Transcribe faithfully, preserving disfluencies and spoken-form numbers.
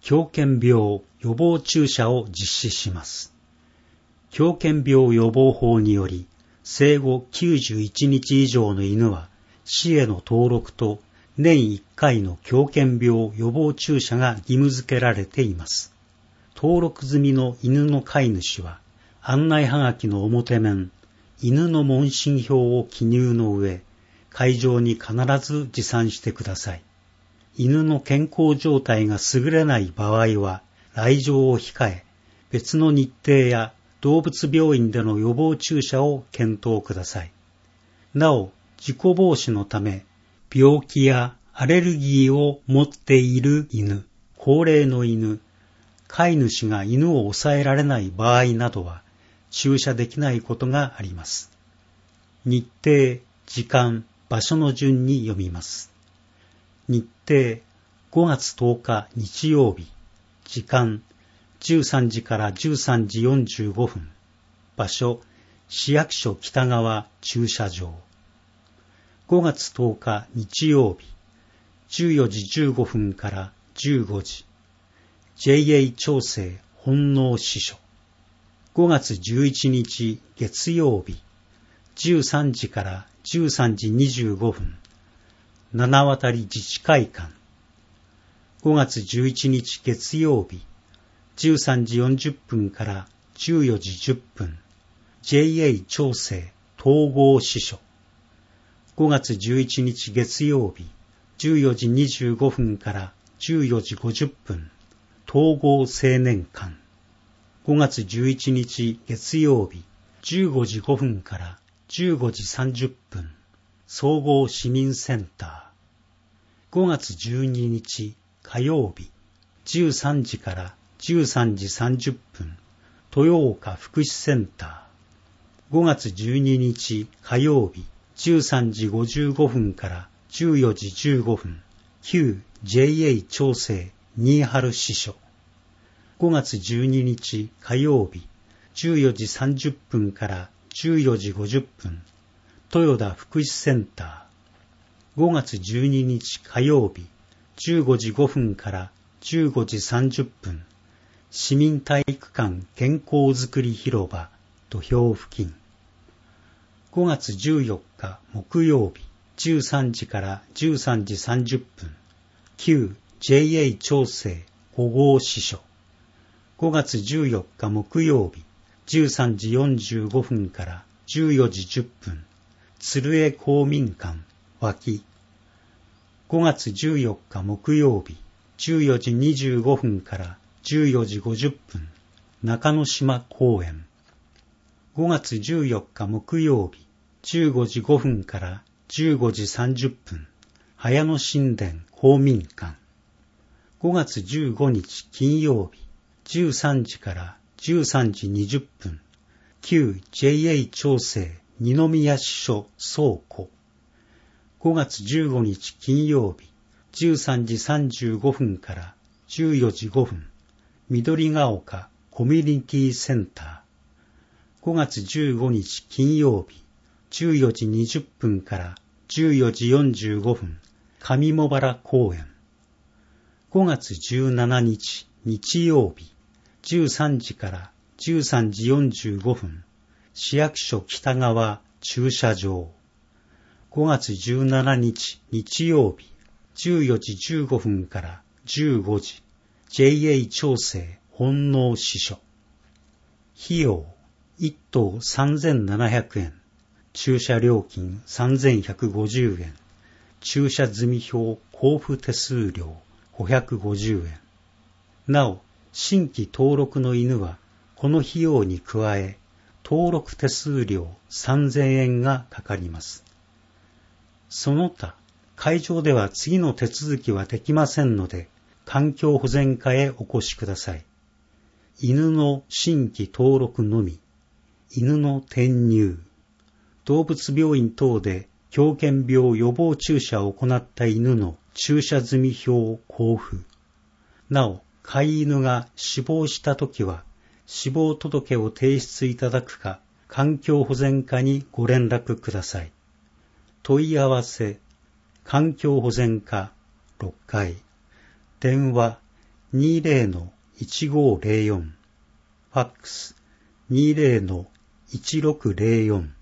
狂犬病予防注射を実施します。狂犬病予防法により、生後きゅうじゅういちにち以上の犬は、市への登録と年いっかいの狂犬病予防注射が義務付けられています。登録済みの犬の飼い主は、案内はがきの表面、犬の問診票を記入の上、会場に必ず持参してください。犬の健康状態が優れない場合は、来場を控え、別の日程や動物病院での予防注射を検討ください。なお、事故防止のため、病気やアレルギーを持っている犬、高齢の犬、飼い主が犬を抑えられない場合などは、注射できないことがあります。日程、時間、場所の順に読みます。日程、ごがつとおか日曜日、時間、じゅうさんじからじゅうさんじよんじゅうごふん、場所、市役所北側駐車場。ごがつとおか日曜日、じゅうよじじゅうごふんからじゅうごじ、ジェイエー 長生本能支所。ごがつじゅういちにち月曜日、じゅうさんじからじゅうさんじにじゅうごふん、七渡自治会館。ごがつじゅういちにち月曜日、じゅうさんじよんじゅっぷんからじゅうよじじゅっぷん、ジェイエー 長生統合支所。ごがつじゅういちにち月曜日、じゅうよじにじゅうごふんからじゅうよじごじゅっぷん、統合青年館。ごがつじゅういちにち月曜日、じゅうごじごふんからじゅうごじさんじゅっぷん、総合市民センター。ごがつじゅうににち火曜日、じゅうさんじからじゅうさんじさんじゅっぷん、豊岡福祉センター。ごがつじゅうににち火曜日、じゅうさんじごじゅうごふんからじゅうよじじゅうごふん、旧 ジェイエー 長生新春支所。ごがつじゅうににち火曜日、じゅうよじさんじゅっぷんからじゅうよじごじゅっぷん、豊田福祉センター。ごがつじゅうににち火曜日、じゅうごじごふんからじゅうごじさんじゅっぷん、市民体育館健康づくり広場土俵付近。ごがつじゅうよっか木曜日、じゅうさんじからじゅうさんじさんじゅっぷん、旧 ジェイエー 長生ご号支所。ごがつじゅうよっか木曜日、じゅうさんじよんじゅうごふんからじゅうよじじゅっぷん、鶴江公民館脇。ごがつじゅうよっか木曜日、じゅうよじにじゅうごふんからじゅうよじごじゅっぷん、中之島公園。ごがつじゅうよっか木曜日、じゅうごじごふんからじゅうごじさんじゅっぷん、早野神殿公民館。ごがつじゅうごにち金曜日、じゅうさんじからじゅうさんじにじゅっぷん、旧 ジェイエー 長生二宮支所倉庫。ごがつじゅうごにち金曜日、じゅうさんじさんじゅうごふんからじゅうよじごふん、緑が丘コミュニティセンター。ごがつじゅうごにち金曜日、じゅうよじにじゅっぷんからじゅうよじよんじゅうごふん、上茂原公園。ごがつじゅうしちにち日曜日、じゅうさんじからじゅうさんじよんじゅうごふん、市役所北側駐車場。ごがつじゅうしちにち日曜日、じゅうよじじゅうごふんからじゅうごじ、ジェイエー 長生本能支所。費用、いっとうさんぜんななひゃくえん、駐車料金さんぜんひゃくごじゅうえん、駐車済票交付手数料ごひゃくごじゅうえん。なお、新規登録の犬は、この費用に加え、登録手数料さんぜんえんがかかります。その他、会場では次の手続きはできませんので、環境保全課へお越しください。犬の新規登録のみ、犬の転入、動物病院等で狂犬病予防注射を行った犬の注射済票交付。なお、飼い犬が死亡したときは、死亡届を提出いただくか、環境保全課にご連絡ください。問い合わせ、環境保全課ろっかい、電話にじゅうのいちごーぜろよん、ファックスにじゅうのいちろくぜろよん